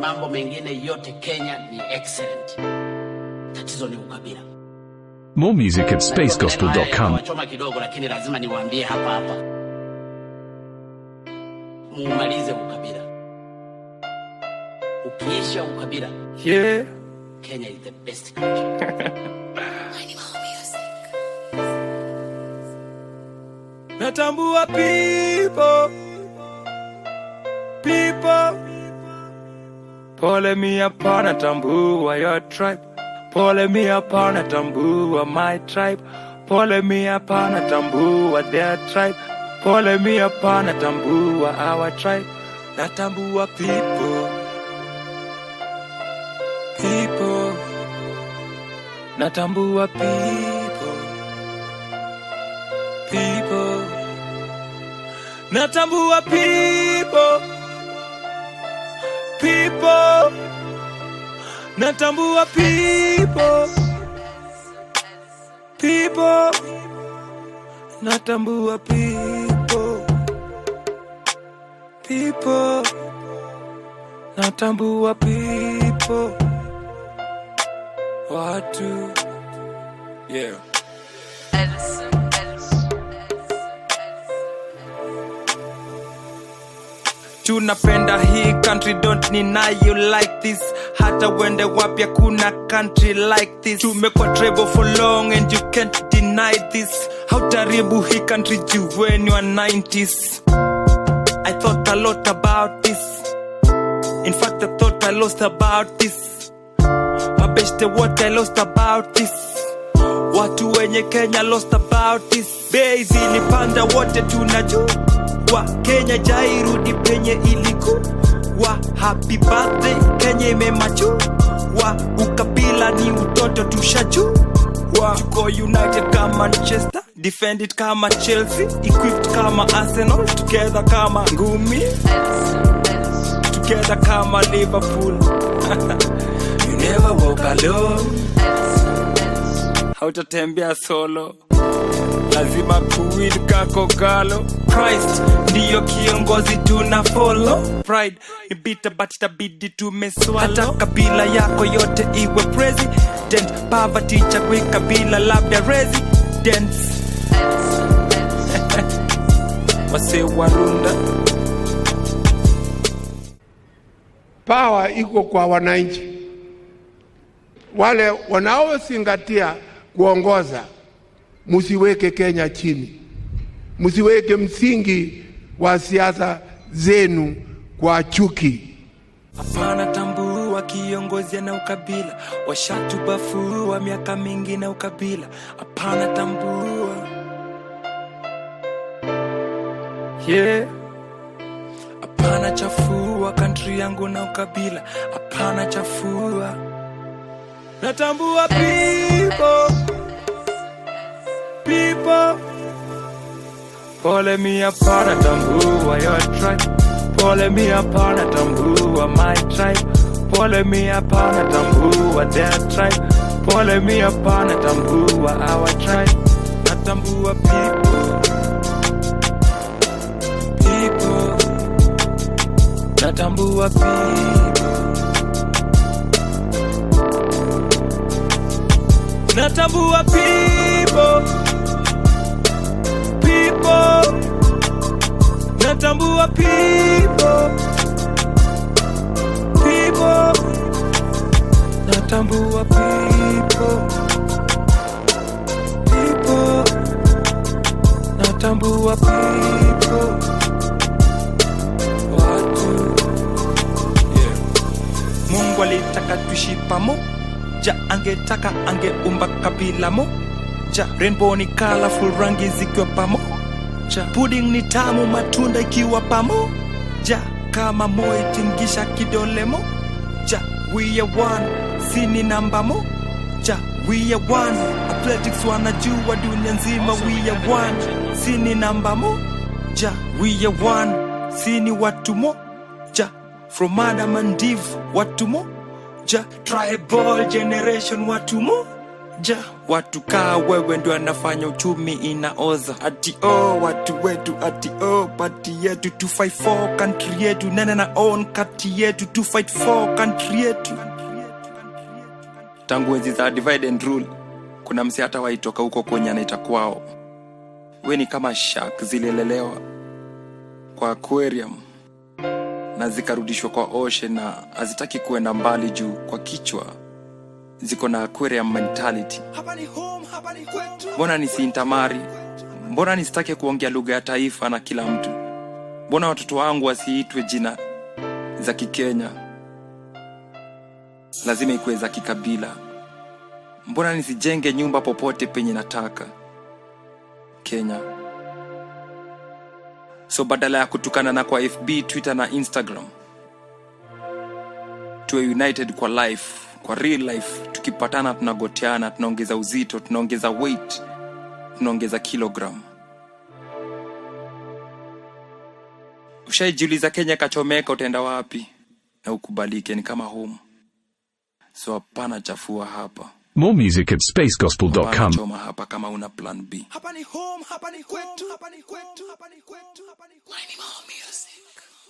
mambo mengine yote Kenya ni excellent. Tatizo ni ukabila. More music at spacegospel.com. Nachoma kidogo lakini lazima niwaambie hapa. Muumalize ukabila. Ukiisha ukabila. Yeah. Kenya is the best country. Natambua people. Pole me upon a tambua your tribe. Pole me upon a tambua my tribe. Pole me upon a tambua their tribe. Pole me upon a tambua our tribe. Natambua people. Natambua people. Natambua people. Natambua people. Natambua people. Natambua people. Watu. Yeah. Tunapenda hii country, don't deny you like this. Hata wende wapya kuna country like this. Tumekuwa tribal for long and you can't deny this. Hautaribu hii country juu when you are 90s. I thought a lot about this. In fact I thought I lost about this. Mabeshte what I lost about this. Watu wenye Kenya lost about this. Bei zilipanda wote tunajua. Kenya jairudi penye ilikuwa. Happy birthday Kenya imemachu. Ukabila ni utoto tushaju. Tuko united kama Manchester, defended kama Chelsea, equipped kama Arsenal, together kama ngumi, together kama Liverpool. You never walk alone. Hautatembea solo. Lazima kuwili kako galo. Christ ndiyo kiongozi tuna follow. Pride ni bitter but itabidi tumeswallow. Hata kabila yako yote iwe president. Poverty chagui kabila labda residents. Wase warunda. Power iko kwa wananchi. Wale wanaozingatia kuongoza, musiweke Kenya chini. Musiweke msingi wa siasa zenu kwa chuki. Hapana tambua kiongozi na ukabila. Washatubafua miaka mingi na ukabila. Hapana tambua. Yeah. Hapana chafua country yangu na ukabila. Hapana chafua. Natambua people. Pole me upon a tambua your tribe. Pole me upon a tambua my tribe. Pole me upon a tambua their tribe. Pole me upon a tambua our tribe. Natambua people. Natambua people. Natambua people. Natambua people. Natambua people. Natambua people. Watu. Yeah. Mungu alitaka tuishi pamoja, angetaka angeumba kabila moja. Rainbow ni colorful, rangi zikiwa pamoja. Pudding ni tamu, matunda ikiwa pamoja. Kama moyo tingisha kidole moja. We are one, sini namba moja. We are one, athletics wanajua dunia nzima. We are one, sini namba moja. We are one, sini watu moja. From Adam and Eve, watu moja. Tribal generation watu moja. Ja, watu kaa wewe ndio anafanya uchumi inaoza. Ati watu wetu, ati party yetu, to fight for country yetu, nene na own kati yetu, to fight for country yetu. Tangu enzi za divide and rule, kuna msi hata waitoka huko kwenye anaita kwao. We ni kama shark zilelelewa kwa aquarium na zikarudishwa kwa ocean, na hazitaki kuenda mbali juu kwa kichwa ziko na aquarium mentality. Hapa ni home, hapa ni kwetu. Mbona nisiintamari? Mbona nisitake kuongea lugha ya taifa na kila mtu? Mbona watoto wangu wasiitwe jina za Kikenya? Lazima ikuwe za kikabila. Mbona nisijenge nyumba popote penye nataka? Kenya. So badala ya kutukana na kwa FB, Twitter na Instagram, tuwe united kwa life, kwa real life. Tukipatana tunagoteana, tunaongeza uzito, tunaongeza weight, tunaongeza kilogram. Ushaijiuliza Kenya kachomeka utaenda wapi? Na ukubalike ni kama home. So hapana chafua hapa. More music at spacegospel.com. Choma hapa kama una plan B. Hapa ni home, hapa ni kwetu, hapa ni kwetu, hapa ni kwetu, hapa ni kwetu. More music.